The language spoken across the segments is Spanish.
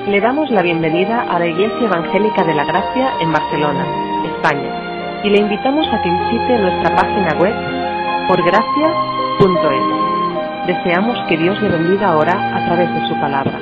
Le damos la bienvenida a la Iglesia Evangélica de la Gracia en Barcelona, España, y le invitamos a que visite nuestra página web porgracia.es. Deseamos que Dios le bendiga ahora a través de su palabra.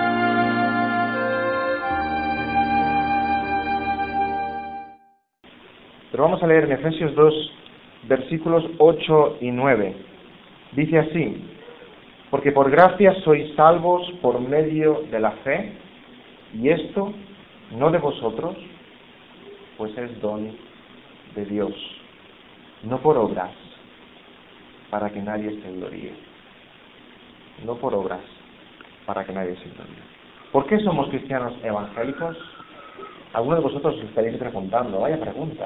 Pero vamos a leer en Efesios 2, versículos 8 y 9. Dice así: porque por gracia sois salvos por medio de la fe, y esto no de vosotros, pues es don de Dios, no por obras, para que nadie se gloríe. No por obras, para que nadie se gloríe. ¿Por qué somos cristianos evangélicos? Algunos de vosotros os estaréis preguntando, vaya pregunta.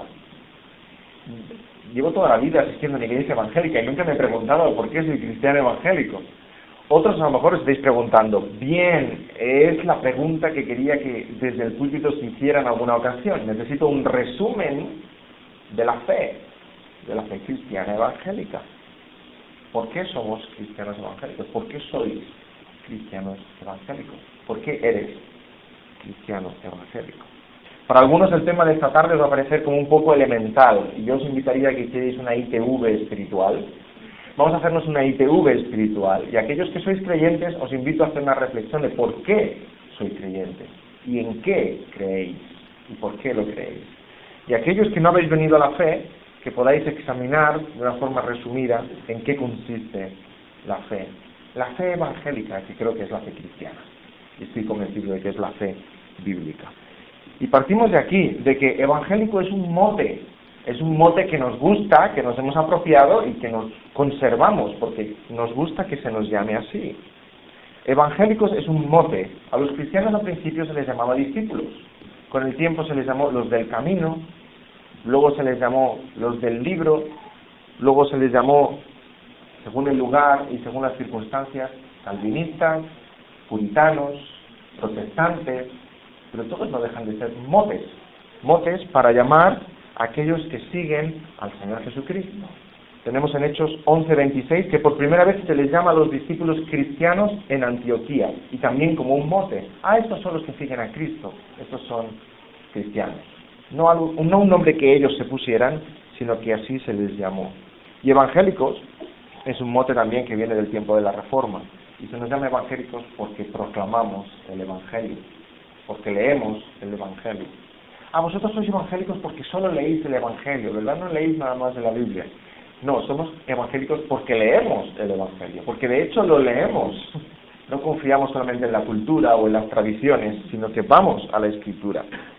Llevo toda la vida asistiendo a una iglesia evangélica y nunca me he preguntado por qué soy cristiano evangélico. Otros a lo mejor os estáis preguntando, bien, es la pregunta que quería que desde el púlpito se hiciera en alguna ocasión. Necesito un resumen de la fe cristiana evangélica. ¿Por qué somos cristianos evangélicos? ¿Por qué sois cristianos evangélicos? ¿Por qué eres cristiano evangélico? Para algunos el tema de esta tarde os va a parecer como un poco elemental, y yo os invitaría a que hicierais una ITV espiritual. Vamos a hacernos una ITV espiritual, y aquellos que sois creyentes os invito a hacer una reflexión de por qué sois creyentes, y en qué creéis, y por qué lo creéis. Y aquellos que no habéis venido a la fe, que podáis examinar de una forma resumida en qué consiste la fe. La fe evangélica, que creo que es la fe cristiana, y estoy convencido de que es la fe bíblica. Y partimos de aquí, de que evangélico es un mote que nos gusta, que nos hemos apropiado y que nos conservamos, porque nos gusta que se nos llame así. Evangélicos es un mote. A los cristianos al principio se les llamaba discípulos, con el tiempo se les llamó los del camino, luego se les llamó los del libro, luego se les llamó, según el lugar y según las circunstancias, calvinistas, puritanos, protestantes, pero todos no dejan de ser motes para llamar a aquellos que siguen al Señor Jesucristo. Tenemos en Hechos 11:26 que por primera vez se les llama a los discípulos cristianos en Antioquía, y también como un mote. Estos son los que siguen a Cristo, estos son cristianos. No un nombre que ellos se pusieran, sino que así se les llamó. Y evangélicos es un mote también que viene del tiempo de la Reforma, y se nos llama evangélicos porque proclamamos el Evangelio, porque leemos el Evangelio. Vosotros sois evangélicos porque solo leéis el Evangelio, ¿verdad? No leéis nada más de la Biblia. No, somos evangélicos porque leemos el Evangelio, porque de hecho lo leemos. No confiamos solamente en la cultura o en las tradiciones, sino que vamos a la Escritura.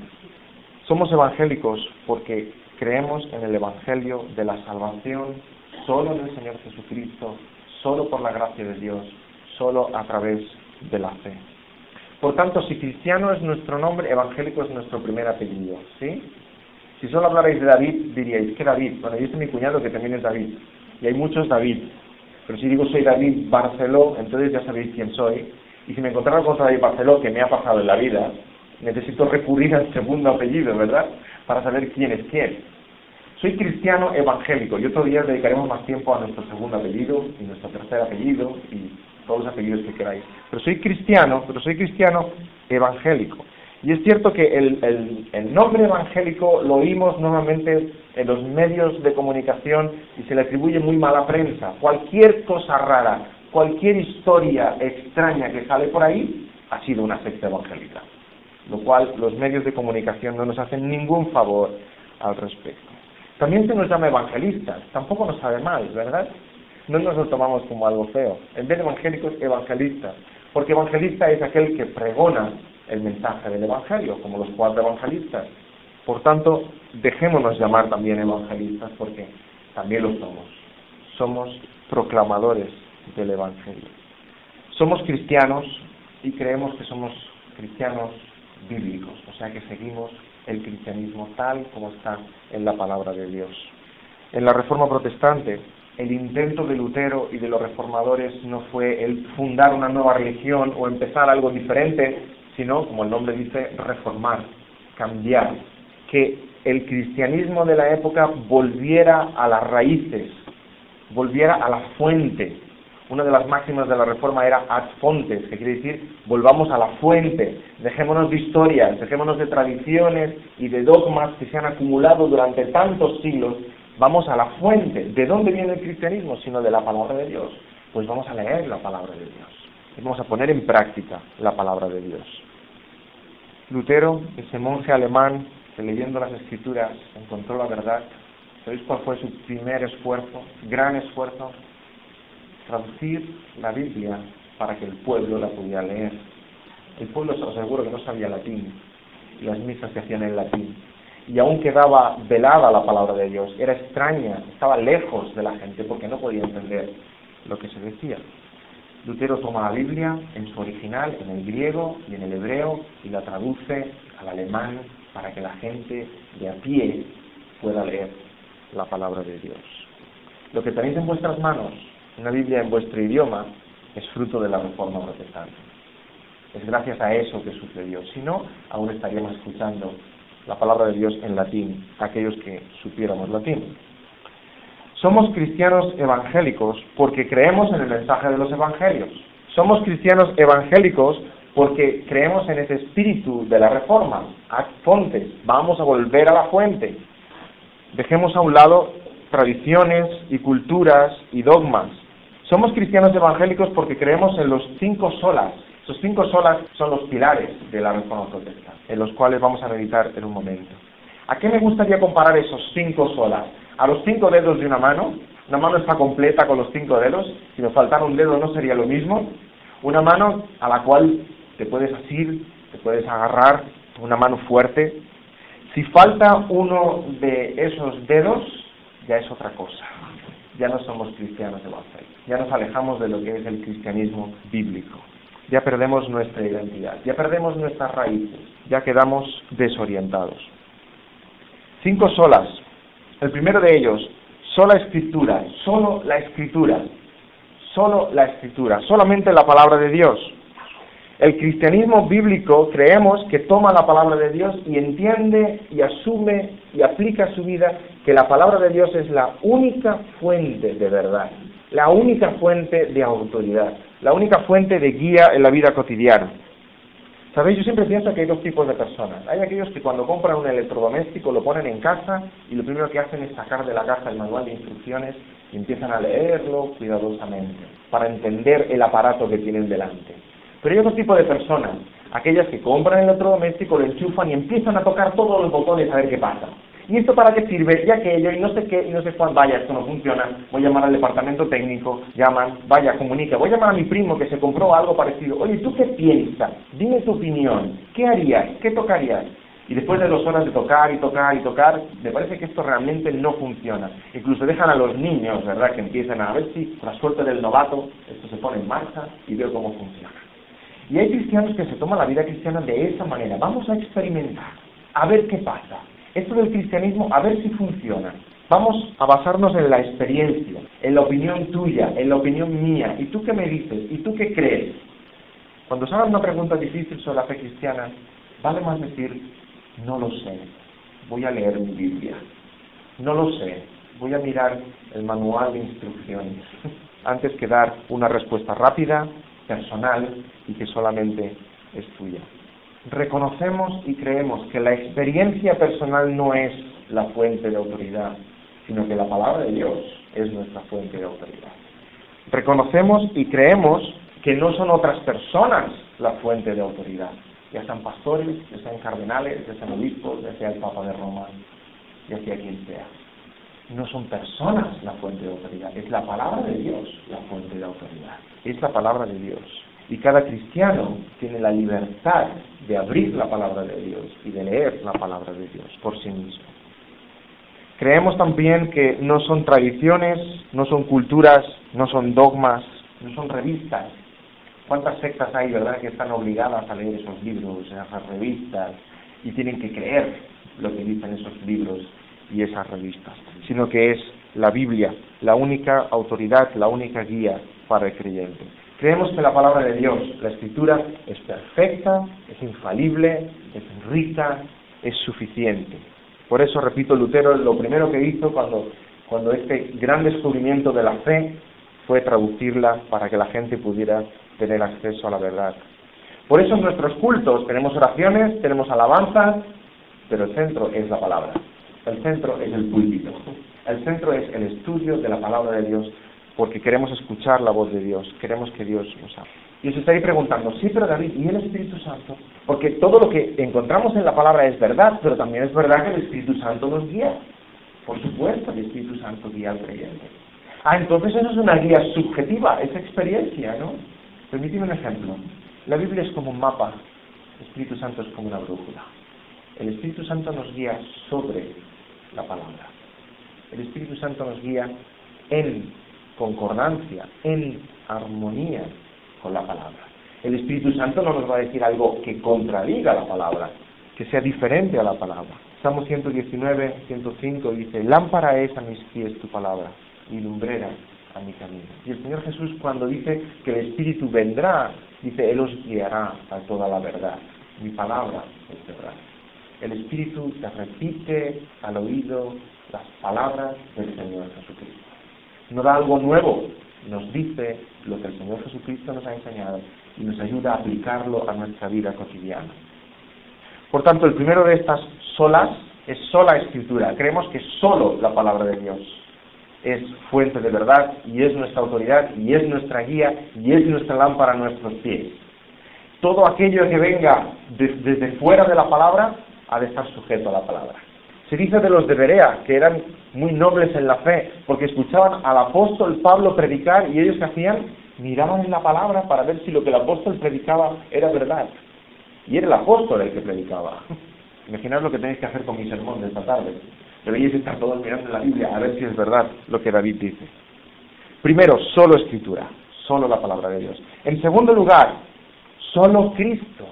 Somos evangélicos porque creemos en el Evangelio de la salvación solo en el Señor Jesucristo, solo por la gracia de Dios, solo a través de la fe. Por tanto, si cristiano es nuestro nombre, evangélico es nuestro primer apellido, ¿sí? Si solo hablarais de David, diríais, ¿qué David? Bueno, yo soy mi cuñado que también es David, y hay muchos David. Pero si digo soy David Barceló, entonces ya sabéis quién soy. Y si me encontrara con David Barceló, que me ha pasado en la vida, necesito recurrir al segundo apellido, ¿verdad? Para saber quién es quién. Soy cristiano evangélico, y otro día dedicaremos más tiempo a nuestro segundo apellido, y nuestro tercer apellido, y todos los apellidos que queráis. Pero soy cristiano evangélico. Y es cierto que el nombre evangélico lo oímos normalmente en los medios de comunicación y se le atribuye muy mala prensa. Cualquier cosa rara, cualquier historia extraña que sale por ahí, ha sido una secta evangélica. Lo cual los medios de comunicación no nos hacen ningún favor al respecto. También se nos llama evangelistas, tampoco nos sabe mal, ¿verdad? No nos lo tomamos como algo feo. En vez de evangélicos, evangelistas. Porque evangelista es aquel que pregona el mensaje del Evangelio, como los 4 evangelistas. Por tanto, dejémonos llamar también evangelistas, porque también lo somos. Somos proclamadores del Evangelio. Somos cristianos y creemos que somos cristianos bíblicos, o sea que seguimos el cristianismo tal como está en la palabra de Dios. En la Reforma Protestante, el intento de Lutero y de los reformadores no fue el fundar una nueva religión o empezar algo diferente, sino, como el nombre dice, reformar, cambiar, que el cristianismo de la época volviera a las raíces, volviera a la fuente, Una de las máximas de la Reforma era ad fontes, que quiere decir volvamos a la fuente, dejémonos de historias, dejémonos de tradiciones y de dogmas que se han acumulado durante tantos siglos. Vamos a la fuente. ¿De dónde viene el cristianismo? Sino de la palabra de Dios. Pues vamos a leer la palabra de Dios. Y vamos a poner en práctica la palabra de Dios. Lutero, ese monje alemán que leyendo las Escrituras encontró la verdad, ¿sabéis cuál fue su primer esfuerzo? Gran esfuerzo. Traducir la Biblia para que el pueblo la pudiera leer. El pueblo, os aseguro, que no sabía latín, y las misas se hacían en latín. Y aún quedaba velada la palabra de Dios, era extraña, estaba lejos de la gente porque no podía entender lo que se decía. Lutero toma la Biblia en su original, en el griego y en el hebreo, y la traduce al alemán para que la gente de a pie pueda leer la palabra de Dios. Lo que tenéis en vuestras manos, una Biblia en vuestro idioma, es fruto de la Reforma Protestante. Es gracias a eso que sucedió. Si no, aún estaríamos escuchando la palabra de Dios en latín, aquellos que supiéramos latín. Somos cristianos evangélicos porque creemos en el mensaje de los evangelios. Somos cristianos evangélicos porque creemos en ese espíritu de la Reforma. Ad fontes, vamos a volver a la fuente. Dejemos a un lado tradiciones y culturas y dogmas. Somos cristianos evangélicos porque creemos en los 5 solas. Esos 5 solas son los pilares de la Reforma Protestante, en los cuales vamos a meditar en un momento. ¿A qué me gustaría comparar esos 5 solas? ¿A los 5 dedos de una mano? Una mano está completa con los 5 dedos. Si nos faltara un dedo no sería lo mismo. Una mano a la cual te puedes asir, te puedes agarrar, una mano fuerte. Si falta uno de esos dedos, ya es otra cosa. Ya no somos cristianos evangélicos. Ya nos alejamos de lo que es el cristianismo bíblico. Ya perdemos nuestra identidad, ya perdemos nuestras raíces, ya quedamos desorientados. 5 solas. El primero de ellos, sola escritura, solo la escritura, solo la escritura, solamente la palabra de Dios. El cristianismo bíblico creemos que toma la palabra de Dios y entiende y asume y aplica a su vida que la palabra de Dios es la única fuente de verdad, la única fuente de autoridad, la única fuente de guía en la vida cotidiana. ¿Sabéis? Yo siempre pienso que hay 2 tipos de personas. Hay aquellos que cuando compran un electrodoméstico lo ponen en casa y lo primero que hacen es sacar de la caja el manual de instrucciones y empiezan a leerlo cuidadosamente para entender el aparato que tienen delante. Pero hay otro tipo de personas, aquellas que compran el electrodoméstico, lo enchufan y empiezan a tocar todos los botones a ver qué pasa. ¿Y esto para qué sirve? Y aquello, y no sé qué, y no sé cuál. Vaya, esto no funciona. Voy a llamar al departamento técnico, llaman, vaya, comunica. Voy a llamar a mi primo que se compró algo parecido. Oye, ¿tú qué piensas? Dime tu opinión. ¿Qué harías? ¿Qué tocarías? Y después de 2 horas de tocar y tocar y tocar, me parece que esto realmente no funciona. Incluso dejan a los niños, ¿verdad?, que empiecen a ver si, con la suerte del novato, esto se pone en marcha y veo cómo funciona. Y hay cristianos que se toman la vida cristiana de esa manera. Vamos a experimentar, a ver qué pasa. Esto del cristianismo, a ver si funciona. Vamos a basarnos en la experiencia, en la opinión tuya, en la opinión mía. ¿Y tú qué me dices? ¿Y tú qué crees? Cuando se haga una pregunta difícil sobre la fe cristiana, vale más decir, no lo sé, voy a leer mi Biblia. No lo sé, voy a mirar el manual de instrucciones. Antes que dar una respuesta rápida, personal y que solamente es tuya. Reconocemos y creemos que la experiencia personal no es la fuente de autoridad, sino que la palabra de Dios es nuestra fuente de autoridad. Reconocemos y creemos que no son otras personas la fuente de autoridad, ya sean pastores, ya sean cardenales, ya sean obispos, ya sea el Papa de Roma, ya sea quien sea. No son personas la fuente de autoridad, es la palabra de Dios la fuente de autoridad. Es la palabra de Dios. Y cada cristiano tiene la libertad de abrir la palabra de Dios y de leer la palabra de Dios por sí mismo. Creemos también que no son tradiciones, no son culturas, no son dogmas, no son revistas. ¿Cuántas sectas hay, verdad, que están obligadas a leer esos libros, esas revistas, y tienen que creer lo que dicen esos libros y esas revistas? Sino que es la Biblia, la única autoridad, la única guía para el creyente. Creemos que la palabra de Dios, la Escritura, es perfecta, es infalible, es rica, es suficiente. Por eso, repito, Lutero lo primero que hizo cuando este gran descubrimiento de la fe fue traducirla para que la gente pudiera tener acceso a la verdad. Por eso en nuestros cultos tenemos oraciones, tenemos alabanzas, pero el centro es la palabra. El centro es el púlpito. El centro es el estudio de la palabra de Dios, porque queremos escuchar la voz de Dios, queremos que Dios nos hable. Y os estaréis preguntando, sí, pero David, ¿y el Espíritu Santo? Porque todo lo que encontramos en la palabra es verdad, pero también es verdad que el Espíritu Santo nos guía. Por supuesto, el Espíritu Santo guía al creyente. Entonces eso es una guía subjetiva, es experiencia, ¿no? Permíteme un ejemplo. La Biblia es como un mapa, el Espíritu Santo es como una brújula. El Espíritu Santo nos guía sobre la palabra. El Espíritu Santo nos guía en concordancia, en armonía con la palabra. El Espíritu Santo no nos va a decir algo que contradiga la palabra, que sea diferente a la palabra. Salmo 119, 105 dice, lámpara es a mis pies tu palabra y lumbrera a mi camino. Y el Señor Jesús, cuando dice que el Espíritu vendrá, dice, Él os guiará a toda la verdad. Mi palabra es verdad. El Espíritu te repite al oído las palabras del Señor Jesucristo. No da algo nuevo, nos dice lo que el Señor Jesucristo nos ha enseñado y nos ayuda a aplicarlo a nuestra vida cotidiana. Por tanto, el primero de estas solas es sola escritura. Creemos que solo la palabra de Dios es fuente de verdad y es nuestra autoridad y es nuestra guía y es nuestra lámpara a nuestros pies. Todo aquello que venga desde fuera de la palabra ha de estar sujeto a la palabra. Se dice de los de Berea que eran muy nobles en la fe porque escuchaban al apóstol Pablo predicar y ellos que hacían, miraban en la palabra para ver si lo que el apóstol predicaba era verdad. Y era el apóstol el que predicaba. Imaginaos lo que tenéis que hacer con mi sermón de esta tarde. Deberíais estar todos mirando en la Biblia a ver si es verdad lo que David dice. Primero, solo Escritura, solo la palabra de Dios. En segundo lugar, solo Cristo.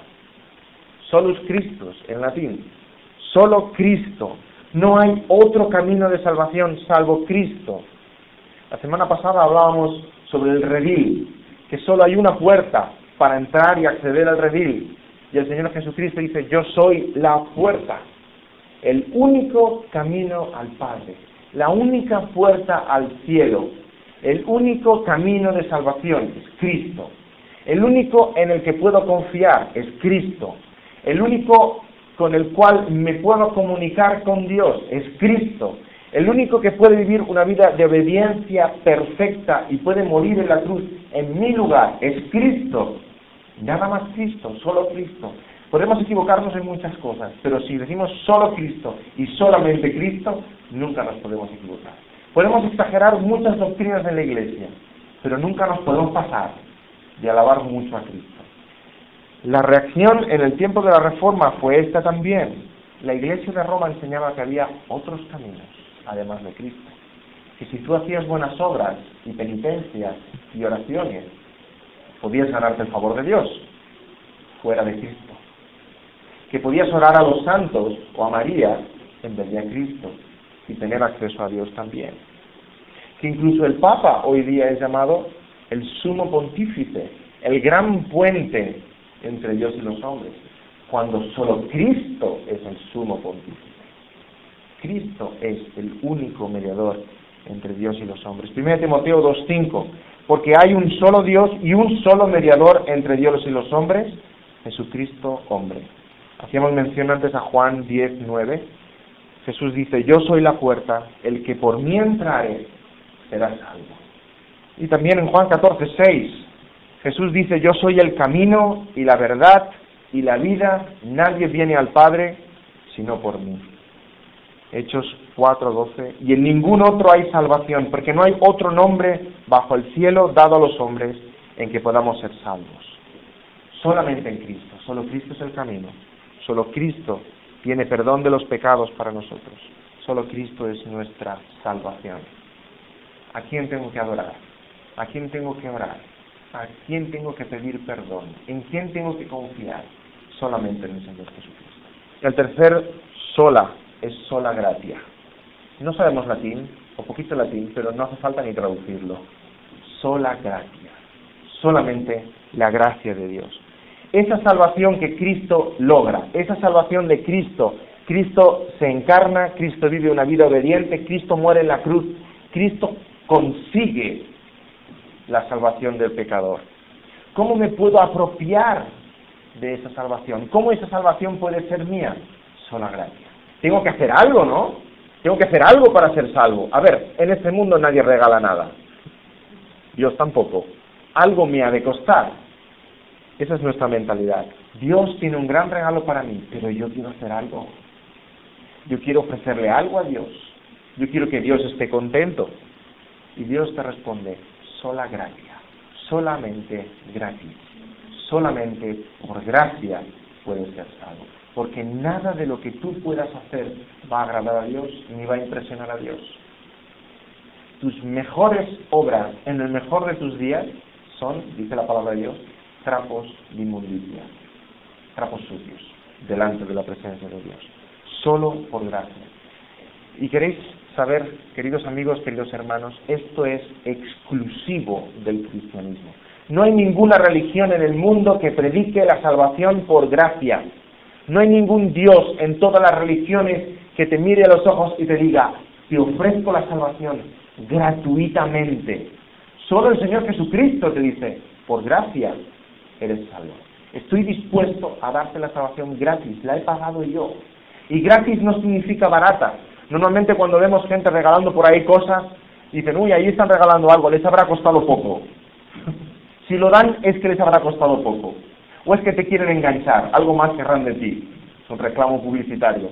Solus Christus, en latín. Solo Cristo. No hay otro camino de salvación salvo Cristo. La semana pasada hablábamos sobre el redil, que solo hay una puerta para entrar y acceder al redil. Y el Señor Jesucristo dice, yo soy la puerta. El único camino al Padre, la única puerta al cielo, el único camino de salvación es Cristo. El único en el que puedo confiar es Cristo. El único con el cual me puedo comunicar con Dios es Cristo. El único que puede vivir una vida de obediencia perfecta y puede morir en la cruz en mi lugar es Cristo. Nada más Cristo, solo Cristo. Podemos equivocarnos en muchas cosas, pero si decimos solo Cristo y solamente Cristo, nunca nos podemos equivocar. Podemos exagerar muchas doctrinas en la Iglesia, pero nunca nos podemos pasar de alabar mucho a Cristo. La reacción en el tiempo de la Reforma fue esta también. La Iglesia de Roma enseñaba que había otros caminos, además de Cristo. Que si tú hacías buenas obras y penitencias y oraciones, podías ganarte el favor de Dios, fuera de Cristo. Que podías orar a los santos o a María en vez de a Cristo y tener acceso a Dios también. Que incluso el Papa hoy día es llamado el sumo pontífice, el gran puente entre Dios y los hombres, cuando solo Cristo es el sumo pontífice. Cristo es el único mediador entre Dios y los hombres. 1 Timoteo 2:5, porque hay un solo Dios y un solo mediador entre Dios y los hombres, Jesucristo hombre. Hacíamos mención antes a Juan 10:9. Jesús dice, yo soy la puerta, el que por mí entrare será salvo. Y también en Juan 14:6, Jesús dice, yo soy el camino y la verdad y la vida, nadie viene al Padre sino por mí. Hechos 4:12, y en ningún otro hay salvación, porque no hay otro nombre bajo el cielo dado a los hombres en que podamos ser salvos. Solamente en Cristo, solo Cristo es el camino, solo Cristo tiene perdón de los pecados para nosotros, solo Cristo es nuestra salvación. ¿A quién tengo que adorar? ¿A quién tengo que orar? ¿A quién tengo que pedir perdón? ¿En quién tengo que confiar? Solamente en el Señor Jesucristo. El tercer sola es sola gratia. No sabemos latín, o poquito latín, pero no hace falta ni traducirlo. Sola gratia. Solamente la gracia de Dios. Esa salvación que Cristo logra, esa salvación de Cristo, Cristo se encarna, Cristo vive una vida obediente, Cristo muere en la cruz, Cristo consigue la salvación del pecador? ¿Cómo me puedo apropiar de esa salvación? ¿Cómo esa salvación puede ser mía? Sola gracia. Tengo que hacer algo, ¿no? Tengo que hacer algo para ser salvo. A ver, en este mundo nadie regala nada. Dios tampoco. Algo me ha de costar. Esa es nuestra mentalidad. Dios tiene un gran regalo para mí, pero yo quiero hacer algo. Yo quiero ofrecerle algo a Dios. Yo quiero que Dios esté contento. Y Dios te responde, sola gracia, solamente gratis. Solamente por gracia puedes ser salvo. Porque nada de lo que tú puedas hacer va a agradar a Dios ni va a impresionar a Dios. Tus mejores obras en el mejor de tus días son, dice la palabra de Dios, trapos de inmundicia, trapos sucios, delante de la presencia de Dios. Solo por gracia. Y queréis saber, queridos amigos, queridos hermanos, esto es exclusivo del cristianismo. No hay ninguna religión en el mundo que predique la salvación por gracia. No hay ningún Dios en todas las religiones que te mire a los ojos y te diga, te ofrezco la salvación gratuitamente. Solo el Señor Jesucristo te dice, por gracia eres salvo. Estoy dispuesto a darte la salvación gratis, la he pagado yo. Y gratis no significa barata. Normalmente cuando vemos gente regalando por ahí cosas, dicen, uy, ahí están regalando algo, les habrá costado poco. Si lo dan es que les habrá costado poco. O es que te quieren enganchar, algo más querrán de ti. Es un reclamo publicitario.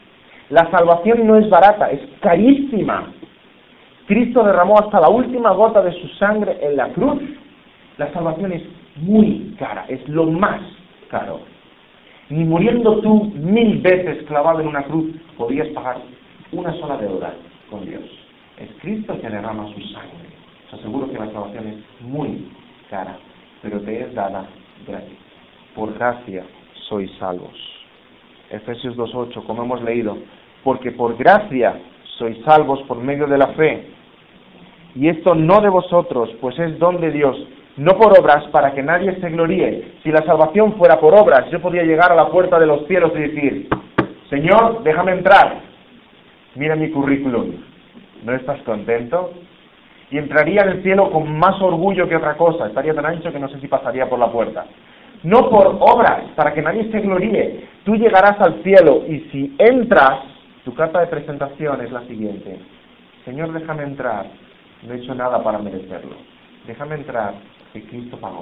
La salvación no es barata, es carísima. Cristo derramó hasta la última gota de su sangre en la cruz. La salvación es muy cara, es lo más caro. Ni muriendo tú 1000 veces clavado en una cruz podías pagar una sola deuda con Dios. Es Cristo el que derrama su sangre. Os aseguro que la salvación es muy cara, pero te es dada gratis. Por gracia sois salvos. Efesios 2:8, como hemos leído, porque por gracia sois salvos por medio de la fe. Y esto no de vosotros, pues es don de Dios, no por obras para que nadie se gloríe. Si la salvación fuera por obras, yo podría llegar a la puerta de los cielos y decir, Señor, déjame entrar. Mira mi currículum. ¿No estás contento? Y entraría en el cielo con más orgullo que otra cosa. Estaría tan ancho que no sé si pasaría por la puerta. No por obras, para que nadie se gloríe. Tú llegarás al cielo y si entras, tu carta de presentación es la siguiente. Señor, déjame entrar. No he hecho nada para merecerlo. Déjame entrar, que Cristo pagó.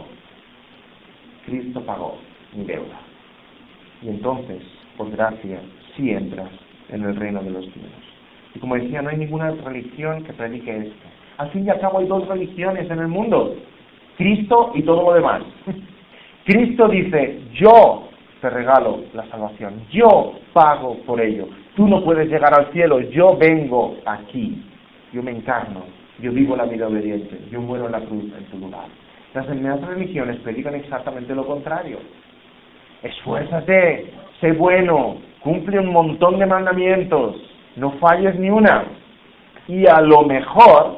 Cristo pagó mi deuda. Y entonces, por gracia, sí entras en el reino de los cielos. Y como decía, no hay ninguna religión que predique esto. Al fin y al cabo hay dos religiones en el mundo. Cristo y todo lo demás. Cristo dice, yo te regalo la salvación. Yo pago por ello. Tú no puedes llegar al cielo. Yo vengo aquí. Yo me encarno. Yo vivo la vida obediente. Yo muero en la cruz en tu lugar. Las demás religiones predican exactamente lo contrario. Esfuérzate, sé bueno, cumple un montón de mandamientos, no falles ni una. Y a lo mejor,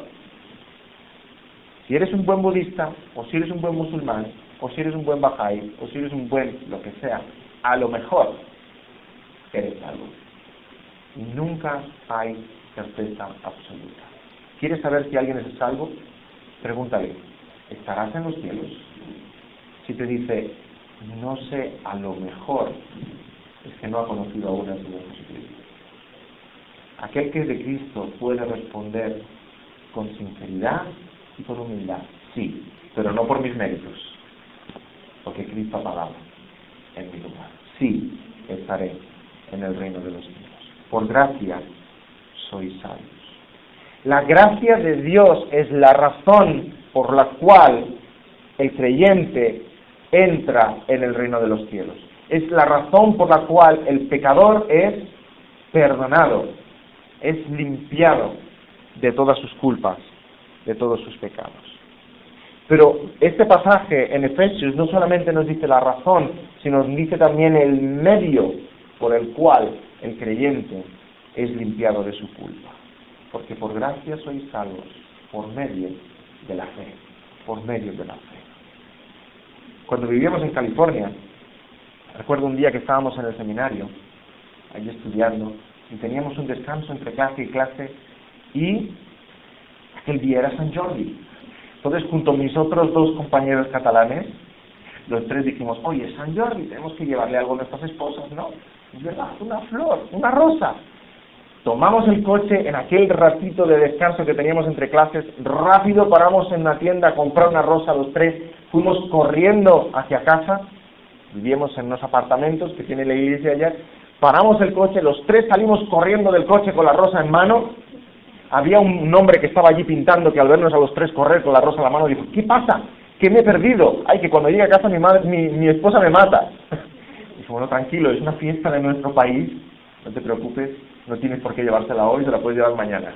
si eres un buen budista, o si eres un buen musulmán, o si eres un buen bahá'í, o si eres un buen lo que sea, a lo mejor eres salvo. Y nunca hay certeza absoluta. ¿Quieres saber si alguien es salvo? Pregúntale, ¿estarás en los cielos? Si te dice, no sé, a lo mejor, es que no ha conocido aún al Señor Jesucristo. Aquel que es de Cristo puede responder con sinceridad y con humildad, sí, pero no por mis méritos, porque Cristo ha pagado en mi lugar. Sí, estaré en el reino de los cielos. Por gracia sois salvos. La gracia de Dios es la razón por la cual el creyente entra en el reino de los cielos. Es la razón por la cual el pecador es perdonado, es limpiado de todas sus culpas, de todos sus pecados. Pero este pasaje en Efesios no solamente nos dice la razón, sino nos dice también el medio por el cual el creyente es limpiado de su culpa. Porque por gracia sois salvos, por medio de la fe, por medio de la fe. Cuando vivíamos en California, recuerdo un día que estábamos en el seminario, allí estudiando, y teníamos un descanso entre clase y clase, y aquel día era San Jordi. Entonces, junto a mis otros 2 compañeros catalanes, los 3 dijimos, oye, San Jordi, tenemos que llevarle algo a nuestras esposas, ¿no? Es verdad, una flor, una rosa. Tomamos el coche en aquel ratito de descanso que teníamos entre clases, rápido paramos en una tienda a comprar una rosa los 3, fuimos corriendo hacia casa, vivíamos en unos apartamentos que tiene la iglesia allá, paramos el coche, los 3 salimos corriendo del coche con la rosa en mano. Había un hombre que estaba allí pintando que al vernos a los 3 correr con la rosa en la mano dijo, ¿qué pasa? ¿Qué me he perdido? Ay, que cuando llegue a casa mi esposa me mata. Y dije, bueno, tranquilo, es una fiesta de nuestro país, no te preocupes, no tienes por qué llevársela hoy, se la puedes llevar mañana.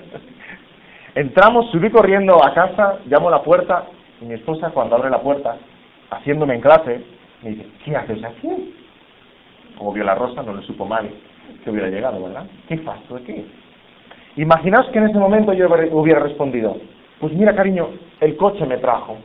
Entramos, subí corriendo a casa, llamo a la puerta, y mi esposa cuando abre la puerta, haciéndome en clase, me dice, ¿qué haces aquí? Como vio la rosa, no le supo mal que hubiera llegado, ¿verdad? ¿Qué fasto de qué? Imaginaos que en ese momento yo hubiera respondido, pues mira cariño, el coche me trajo.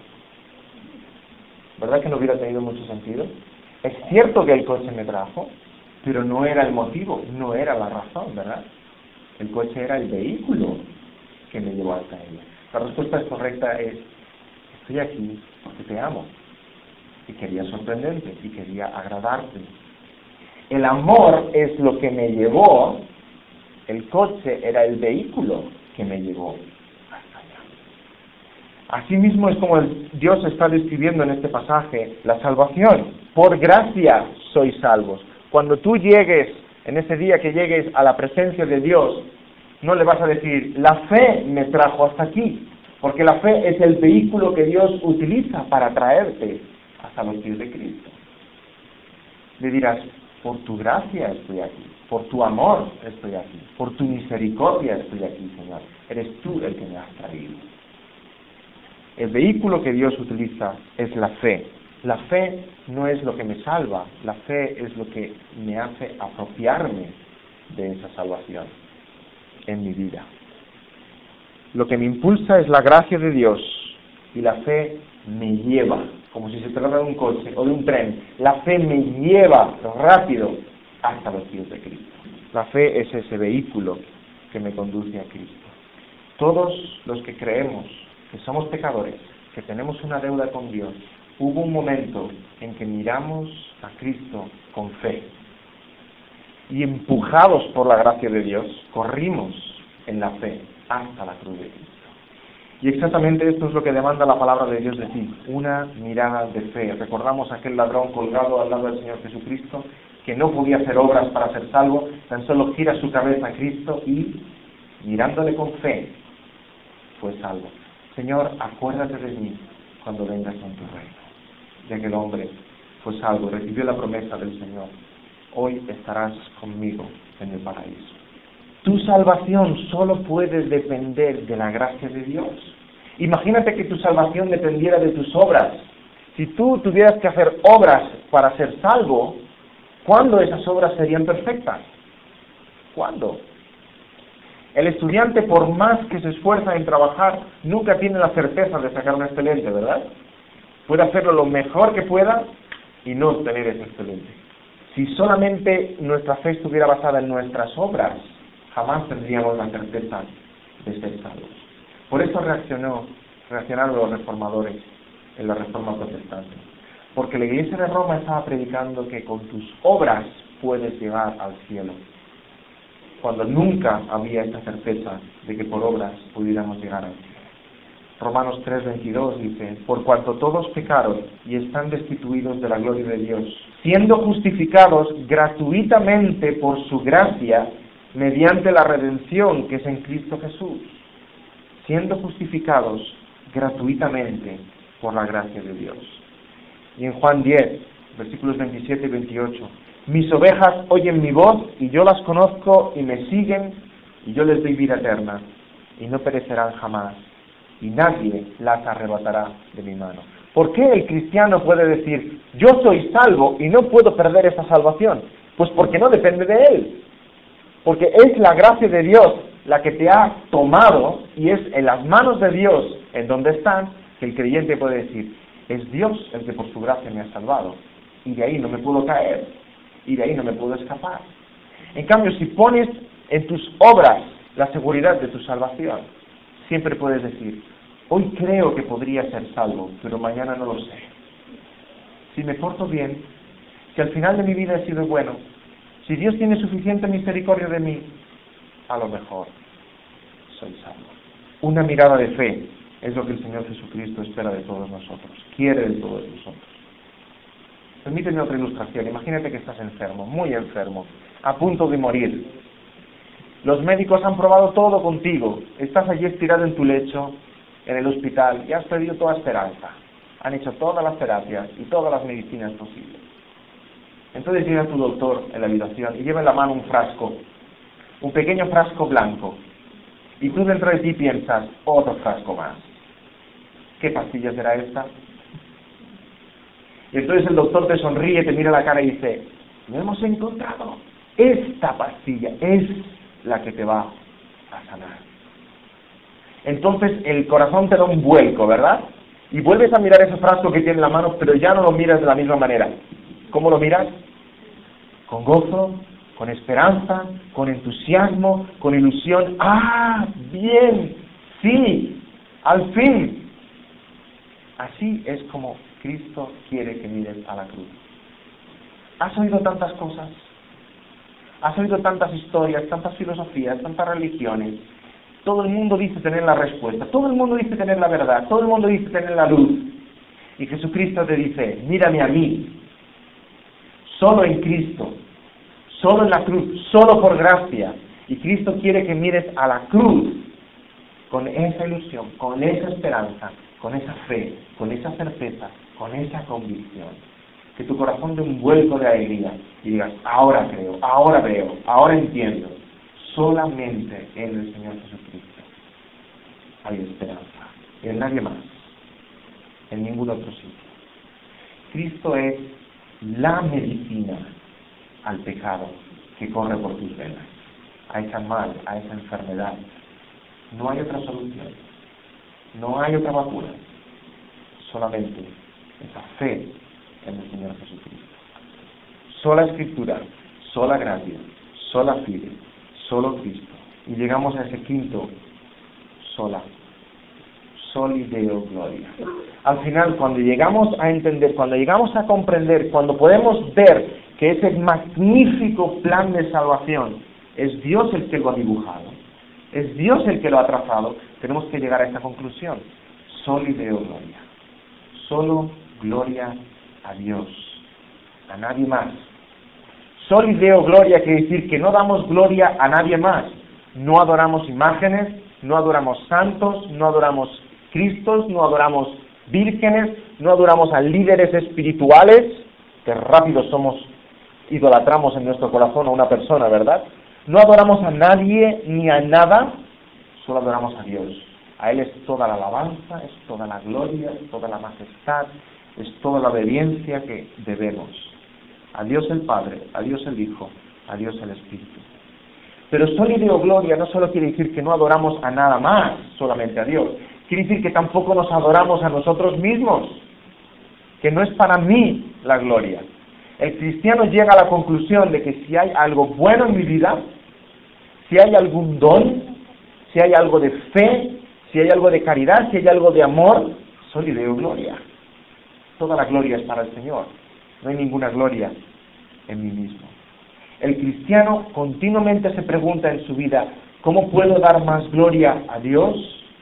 ¿Verdad que no hubiera tenido mucho sentido? Es cierto que el coche me trajo, pero no era el motivo, no era la razón, ¿verdad? El coche era el vehículo que me llevó hasta ella. La respuesta correcta es, estoy aquí porque te amo, y quería sorprenderte, y quería agradarte. El amor es lo que me llevó, el coche era el vehículo que me llevó hasta allá. Asimismo es como Dios está describiendo en este pasaje la salvación. Por gracia sois salvos. Cuando tú llegues, en ese día que llegues a la presencia de Dios, no le vas a decir, la fe me trajo hasta aquí, porque la fe es el vehículo que Dios utiliza para traerte hasta los pies de Cristo. Le dirás, por tu gracia estoy aquí, por tu amor estoy aquí, por tu misericordia estoy aquí, Señor. Eres tú el que me has traído. El vehículo que Dios utiliza es la fe. La fe no es lo que me salva, la fe es lo que me hace apropiarme de esa salvación en mi vida. Lo que me impulsa es la gracia de Dios y la fe me lleva, como si se tratara de un coche o de un tren. La fe me lleva rápido hasta los pies de Cristo. La fe es ese vehículo que me conduce a Cristo. Todos los que creemos que somos pecadores, que tenemos una deuda con Dios, hubo un momento en que miramos a Cristo con fe y empujados por la gracia de Dios, corrimos en la fe hasta la cruz de Cristo. Y exactamente esto es lo que demanda la palabra de Dios de ti, una mirada de fe. Recordamos a aquel ladrón colgado al lado del Señor Jesucristo, que no podía hacer obras para ser salvo, tan solo gira su cabeza a Cristo y, mirándole con fe, fue salvo. Señor, acuérdate de mí cuando vengas en tu reino. De aquel hombre fue salvo, recibió la promesa del Señor. Hoy estarás conmigo en el paraíso. Tu salvación solo puede depender de la gracia de Dios. Imagínate que tu salvación dependiera de tus obras. Si tú tuvieras que hacer obras para ser salvo, ¿cuándo esas obras serían perfectas? ¿Cuándo? El estudiante, por más que se esfuerza en trabajar, nunca tiene la certeza de sacar un excelente, ¿verdad? Puede hacerlo lo mejor que pueda y no obtener ese excelente. Si solamente nuestra fe estuviera basada en nuestras obras, jamás tendríamos la certeza de ser salvos. Por eso reaccionaron los reformadores en la Reforma Protestante. Porque la Iglesia de Roma estaba predicando que con tus obras puedes llegar al cielo, cuando nunca había esta certeza de que por obras pudiéramos llegar al cielo. Romanos 3:22 dice, por cuanto todos pecaron y están destituidos de la gloria de Dios, siendo justificados gratuitamente por su gracia, mediante la redención que es en Cristo Jesús, siendo justificados gratuitamente por la gracia de Dios. Y en Juan 10, versículos 27 y 28, mis ovejas oyen mi voz y yo las conozco y me siguen y yo les doy vida eterna y no perecerán jamás y nadie las arrebatará de mi mano. ¿Por qué el cristiano puede decir, yo soy salvo y no puedo perder esa salvación? Pues porque no depende de él. Porque es la gracia de Dios la que te ha tomado y es en las manos de Dios en donde están que el creyente puede decir, es Dios el que por su gracia me ha salvado y de ahí no me puedo caer y de ahí no me puedo escapar. En cambio, si pones en tus obras la seguridad de tu salvación, siempre puedes decir, Hoy creo que podría ser salvo, pero mañana no lo sé. Si me porto bien, si al final de mi vida he sido bueno, si Dios tiene suficiente misericordia de mí, a lo mejor soy salvo. Una mirada de fe es lo que el Señor Jesucristo espera de todos nosotros, quiere de todos nosotros. Permíteme otra ilustración. Imagínate que estás enfermo, muy enfermo, a punto de morir. Los médicos han probado todo contigo. Estás allí estirado en tu lecho, en el hospital, y has perdido toda esperanza. Han hecho todas las terapias y todas las medicinas posibles. Entonces llega tu doctor en la habitación y lleva en la mano un frasco, un pequeño frasco blanco. Y tú dentro de ti piensas, otro frasco más. ¿Qué pastilla será esta? Y entonces el doctor te sonríe, te mira la cara y dice, lo hemos encontrado. Esta pastilla es la que te va a sanar. Entonces el corazón te da un vuelco, ¿verdad? Y vuelves a mirar ese frasco que tiene en la mano, pero ya no lo miras de la misma manera. ¿Cómo lo miras? Con gozo, con esperanza, con entusiasmo, con ilusión. ¡Ah! ¡Bien! ¡Sí! ¡Al fin! Así es como Cristo quiere que mires a la cruz. ¿Has oído tantas cosas? ¿Has oído tantas historias, tantas filosofías, tantas religiones? Todo el mundo dice tener la respuesta, todo el mundo dice tener la verdad, todo el mundo dice tener la luz. Y Jesucristo te dice, mírame a mí, solo en Cristo, solo en la cruz, solo por gracia. Y Cristo quiere que mires a la cruz con esa ilusión, con esa esperanza, con esa fe, con esa certeza, con esa convicción. Que tu corazón dé un vuelco de alegría y digas, ahora creo, ahora veo, ahora entiendo. Solamente en el Señor Jesucristo hay esperanza, y en nadie más, en ningún otro sitio. Cristo es la medicina al pecado que corre por tus venas, a ese mal, a esa enfermedad. No hay otra solución, no hay otra vacuna, solamente esa fe en el Señor Jesucristo. Sola Escritura, sola gracia, sola fide, solo Cristo. Y llegamos a ese quinto, sola, soli Deo gloria. Al final, cuando llegamos a entender, cuando llegamos a comprender, cuando podemos ver que ese magnífico plan de salvación es Dios el que lo ha dibujado, es Dios el que lo ha trazado, tenemos que llegar a esta conclusión, soli Deo gloria. Solo gloria a Dios, a nadie más. Soli Deo gloria quiere decir que no damos gloria a nadie más. No adoramos imágenes, no adoramos santos, no adoramos cristos, no adoramos vírgenes, no adoramos a líderes espirituales, que rápido idolatramos en nuestro corazón a una persona, ¿verdad? No adoramos a nadie ni a nada, solo adoramos a Dios. A Él es toda la alabanza, es toda la gloria, es toda la majestad, es toda la obediencia que debemos. A Dios el Padre, a Dios el Hijo, a Dios el Espíritu. Pero soli Deo gloria no solo quiere decir que no adoramos a nada más, solamente a Dios. Quiere decir que tampoco nos adoramos a nosotros mismos, que no es para mí la gloria. El cristiano llega a la conclusión de que si hay algo bueno en mi vida, si hay algún don, si hay algo de fe, si hay algo de caridad, si hay algo de amor, soli Deo gloria. Toda la gloria es para el Señor. No hay ninguna gloria en mí mismo. El cristiano continuamente se pregunta en su vida, ¿cómo puedo dar más gloria a Dios?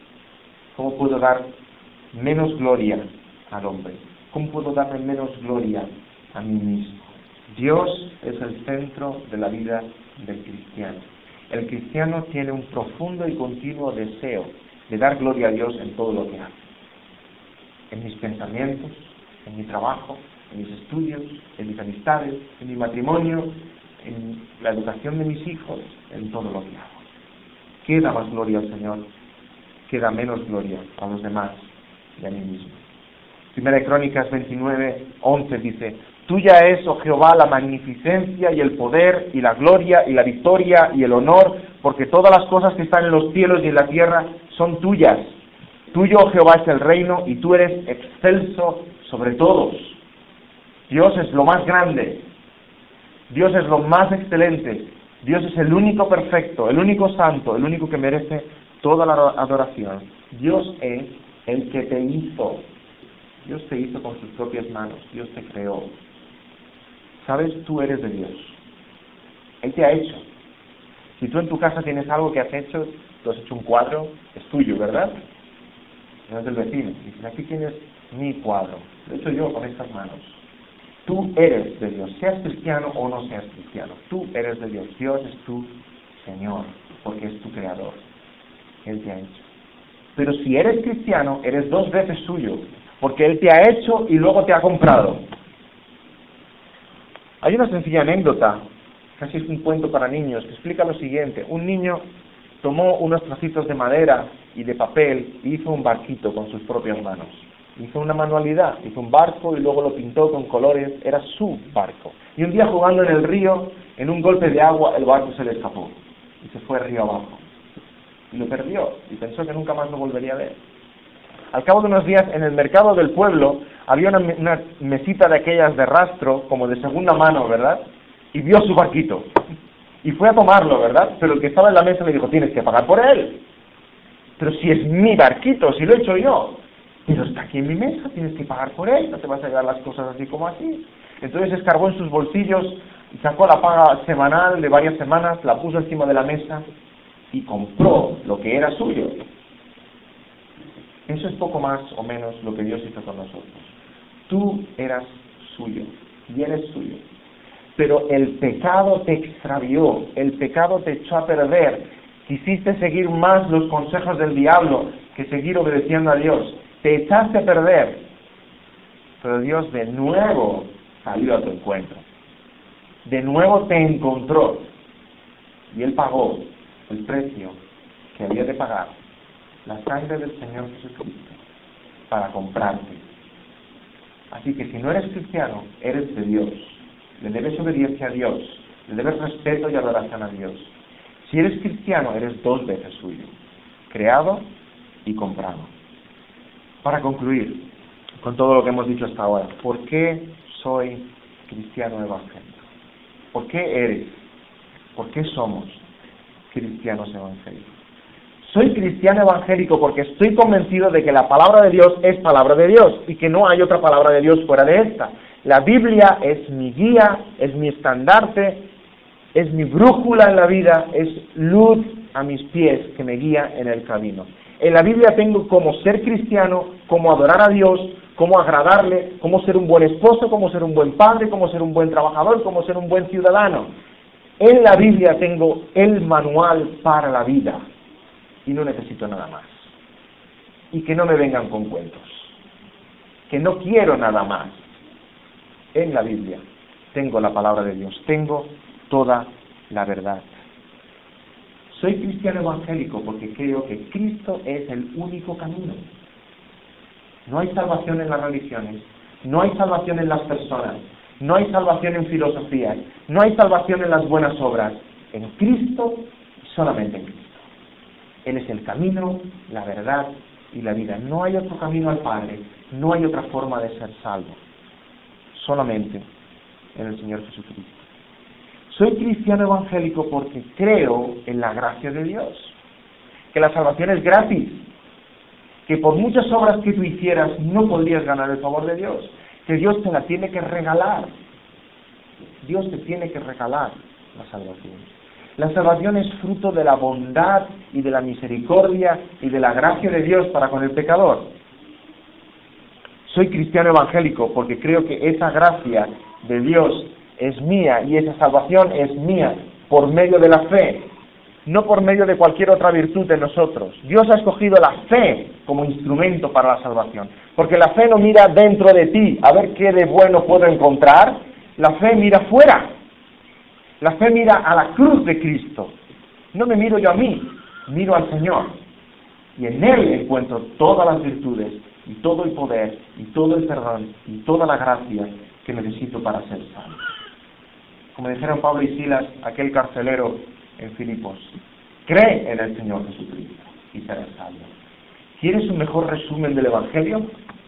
¿Cómo puedo dar menos gloria al hombre? ¿Cómo puedo darme menos gloria a mí mismo? Dios es el centro de la vida del cristiano. El cristiano tiene un profundo y continuo deseo de dar gloria a Dios en todo lo que hace. En mis pensamientos, en mi trabajo, en mis estudios, en mis amistades, en mi matrimonio, en la educación de mis hijos, en todo lo que hago. ¿Qué da más gloria al Señor? ¿Qué da menos gloria a los demás y a mí mismo? Primera de Crónicas 29:11 dice, tuya es, oh Jehová, la magnificencia y el poder y la gloria y la victoria y el honor, porque todas las cosas que están en los cielos y en la tierra son tuyas. Tuyo, oh Jehová, es el reino y tú eres excelso sobre todos. Dios es lo más grande, Dios es lo más excelente, Dios es el único perfecto, el único santo, el único que merece toda la adoración. Dios es el que te hizo. Dios te hizo con sus propias manos, Dios te creó. ¿Sabes? Tú eres de Dios. Él te ha hecho. Si tú en tu casa tienes algo que has hecho, tú has hecho un cuadro, es tuyo, ¿verdad? No es del vecino. Dices, aquí tienes mi cuadro, lo he hecho yo con estas manos. Tú eres de Dios, seas cristiano o no seas cristiano. Tú eres de Dios, Dios es tu Señor, porque es tu creador. Él te ha hecho. Pero si eres cristiano, eres 2 veces suyo, porque Él te ha hecho y luego te ha comprado. Hay una sencilla anécdota, casi es un cuento para niños, que explica lo siguiente. Un niño tomó unos trocitos de madera y de papel y hizo un barquito con sus propias manos. Hizo una manualidad, hizo un barco y luego lo pintó con colores, era su barco. Y un día jugando en el río, en un golpe de agua, el barco se le escapó y se fue río abajo. Y lo perdió y pensó que nunca más lo volvería a ver. Al cabo de unos días, en el mercado del pueblo, había una mesita de aquellas de rastro, como de segunda mano, ¿verdad? Y vio su barquito. Y fue a tomarlo, ¿verdad? Pero el que estaba en la mesa le dijo, tienes que pagar por él. Pero si es mi barquito, si lo he hecho yo. Pero está aquí en mi mesa, tienes que pagar por él, no te vas a llevar las cosas así como así. Entonces escarbó en sus bolsillos, sacó la paga semanal de varias semanas, la puso encima de la mesa y compró lo que era suyo. Eso es poco más o menos lo que Dios hizo con nosotros. Tú eras suyo y eres suyo. Pero el pecado te extravió, el pecado te echó a perder. Quisiste seguir más los consejos del diablo que seguir obedeciendo a Dios. Te echaste a perder. Pero Dios de nuevo salió a tu encuentro. De nuevo te encontró. Y Él pagó el precio que había de pagar, la sangre del Señor Jesucristo, para comprarte. Así que si no eres cristiano, eres de Dios. Le debes obediencia a Dios. Le debes respeto y adoración a Dios. Si eres cristiano, eres 2 veces suyo. Creado y comprado. Para concluir con todo lo que hemos dicho hasta ahora, ¿por qué soy cristiano evangélico? ¿Por qué eres? ¿Por qué somos cristianos evangélicos? Soy cristiano evangélico porque estoy convencido de que la palabra de Dios es palabra de Dios y que no hay otra palabra de Dios fuera de esta. La Biblia es mi guía, es mi estandarte, es mi brújula en la vida, es luz a mis pies que me guía en el camino. En la Biblia tengo cómo ser cristiano, cómo adorar a Dios, cómo agradarle, cómo ser un buen esposo, cómo ser un buen padre, cómo ser un buen trabajador, cómo ser un buen ciudadano. En la Biblia tengo el manual para la vida y no necesito nada más. Y que no me vengan con cuentos, que no quiero nada más. En la Biblia tengo la palabra de Dios, tengo toda la verdad. Soy cristiano evangélico porque creo que Cristo es el único camino. No hay salvación en las religiones, no hay salvación en las personas, no hay salvación en filosofías, no hay salvación en las buenas obras. En Cristo, solamente en Cristo. Él es el camino, la verdad y la vida. No hay otro camino al Padre, no hay otra forma de ser salvo. Solamente en el Señor Jesucristo. Soy cristiano evangélico porque creo en la gracia de Dios, que la salvación es gratis, que por muchas obras que tú hicieras no podrías ganar el favor de Dios, que Dios te la tiene que regalar. Dios te tiene que regalar la salvación. La salvación es fruto de la bondad y de la misericordia y de la gracia de Dios para con el pecador. Soy cristiano evangélico porque creo que esa gracia de Dios es mía y esa salvación es mía por medio de la fe, no por medio de cualquier otra virtud de nosotros. Dios ha escogido la fe como instrumento para la salvación, porque la fe no mira dentro de ti a ver qué de bueno puedo encontrar, la fe mira fuera, la fe mira a la cruz de Cristo. No me miro yo a mí, miro al Señor, y en Él encuentro todas las virtudes y todo el poder y todo el perdón y toda la gracia que necesito para ser salvo. Como dijeron Pablo y Silas, aquel carcelero en Filipos, cree en el Señor Jesucristo y serás salvo. ¿Quieres un mejor resumen del Evangelio?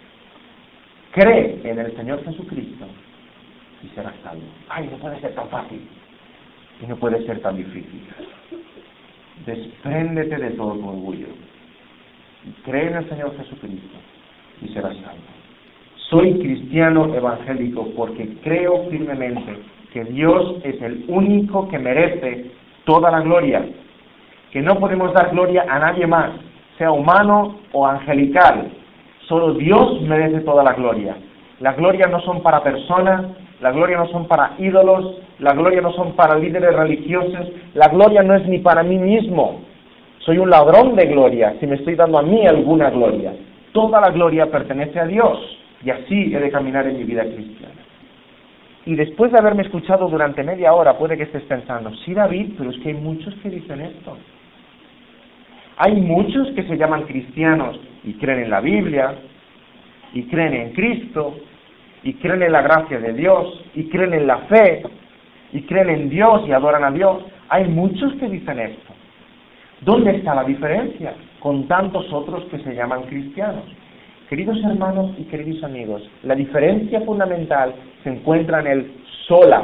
Cree en el Señor Jesucristo y serás salvo. Ay, no puede ser tan fácil y no puede ser tan difícil. Despréndete de todo tu orgullo. Cree en el Señor Jesucristo y serás salvo. Soy cristiano evangélico porque creo firmemente que Dios es el único que merece toda la gloria, que no podemos dar gloria a nadie más, sea humano o angelical. Solo Dios merece toda la gloria. La gloria no son para personas, la gloria no son para ídolos, la gloria no son para líderes religiosos, la gloria no es ni para mí mismo. Soy un ladrón de gloria si me estoy dando a mí alguna gloria. Toda la gloria pertenece a Dios y así he de caminar en mi vida cristiana. Y después de haberme escuchado durante media hora, puede que estés pensando, sí, David, pero es que hay muchos que dicen esto. Hay muchos que se llaman cristianos y creen en la Biblia, y creen en Cristo, y creen en la gracia de Dios, y creen en la fe, y creen en Dios y adoran a Dios. Hay muchos que dicen esto. ¿Dónde está la diferencia con tantos otros que se llaman cristianos? Queridos hermanos y queridos amigos, la diferencia fundamental se encuentra en el sola.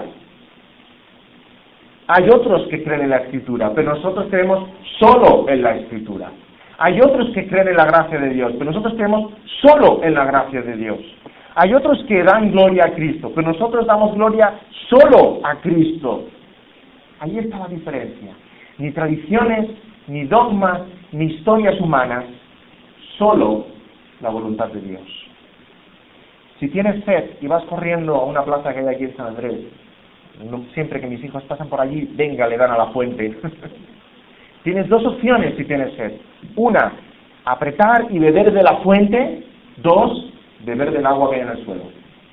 Hay otros que creen en la Escritura, pero nosotros creemos solo en la Escritura. Hay otros que creen en la gracia de Dios, pero nosotros creemos solo en la gracia de Dios. Hay otros que dan gloria a Cristo, pero nosotros damos gloria solo a Cristo. Ahí está la diferencia. Ni tradiciones, ni dogmas, ni historias humanas, solo la voluntad de Dios. Si tienes sed y vas corriendo a una plaza que hay aquí en San Andrés, siempre que mis hijos pasan por allí, venga, le dan a la fuente. Tienes dos opciones si tienes sed. Una, apretar y beber de la fuente. Dos, beber del agua que hay en el suelo.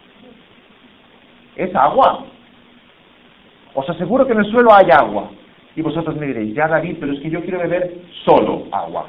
Es agua. Os aseguro que en el suelo hay agua. Y vosotros me diréis, ya David, pero es que yo quiero beber solo agua.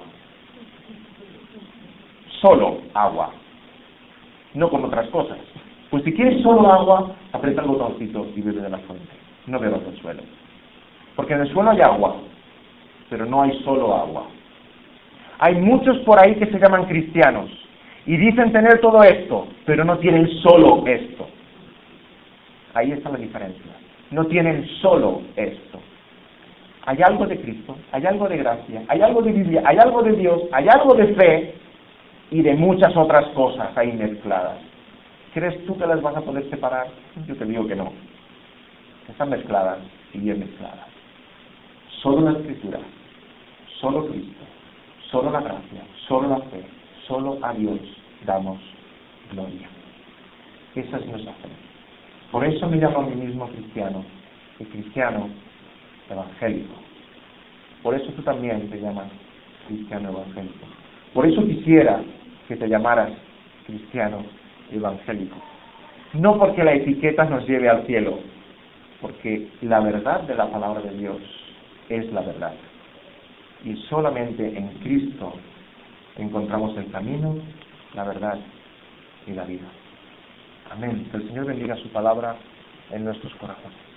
Solo agua. No con otras cosas. Pues si quieres solo agua, aprieta el botoncito y bebe de la fuente. No bebas del suelo. Porque en el suelo hay agua, pero no hay solo agua. Hay muchos por ahí que se llaman cristianos y dicen tener todo esto, pero no tienen solo esto. Ahí está la diferencia. No tienen solo esto. Hay algo de Cristo, hay algo de gracia, hay algo de Biblia, hay algo de Dios, hay algo de fe y de muchas otras cosas ahí mezcladas. ¿Crees tú que las vas a poder separar? Yo te digo que no. Están mezcladas y bien mezcladas. Solo la Escritura, solo Cristo, solo la gracia, solo la fe, solo a Dios damos gloria. Esa es nuestra fe. Por eso me llamo a mí mismo cristiano, y cristiano evangélico. Por eso tú también te llamas cristiano evangélico. Por eso quisiera que te llamaras cristiano evangélico. No porque la etiqueta nos lleve al cielo, porque la verdad de la palabra de Dios es la verdad. Y solamente en Cristo encontramos el camino, la verdad y la vida. Amén. Que el Señor bendiga su palabra en nuestros corazones.